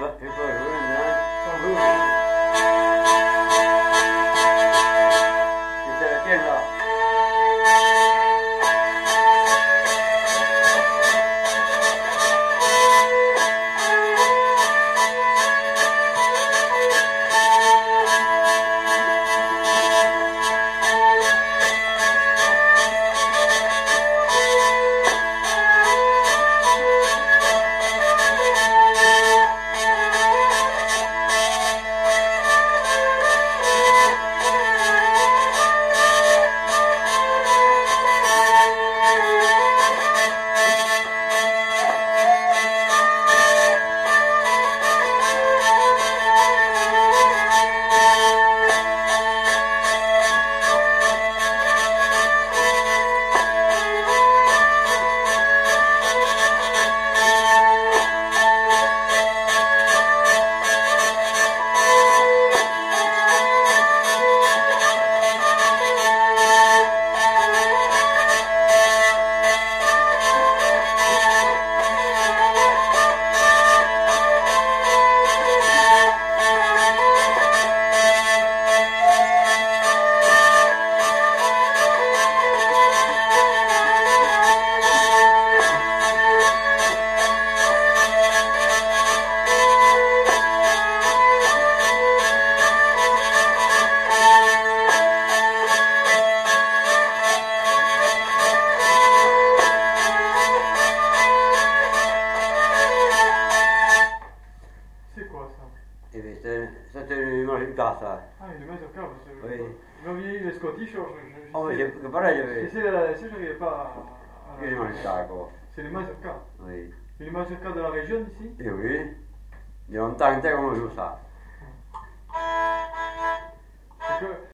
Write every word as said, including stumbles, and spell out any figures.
pas, je peux pas jouer maintenant. Ça veut. C'était laquelle là? Eh bien, c'est- c'était une mazurka, ça. Ah, une mazurka, parce que Oui. j'avais le Scottish, je, je, Oh, mais je, j'ai pareil, j'avais. j'essaie de la laisser, je n'arrivais pas à... à J'ai les mazurkas, quoi. C'est les mazurkas. Oui. Et les mazurkas de la région ici? Et oui. Il y a longtemps qu'on joue ça.